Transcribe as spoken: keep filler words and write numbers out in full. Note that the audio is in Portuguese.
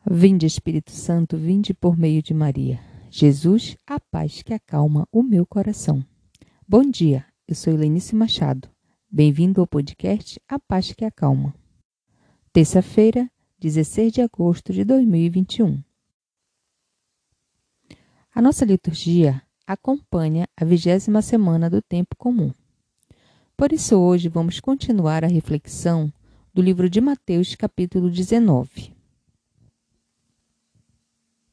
Vinde, Espírito Santo, vinde por meio de Maria. Jesus, a paz que acalma o meu coração. Bom dia, eu sou Helenice Machado. Bem-vindo ao podcast A Paz que Acalma. Terça-feira, dezesseis de agosto de dois mil e vinte e um. A nossa liturgia acompanha a vigésima semana do tempo comum. Por isso, hoje vamos continuar a reflexão do livro de Mateus, capítulo dezenove.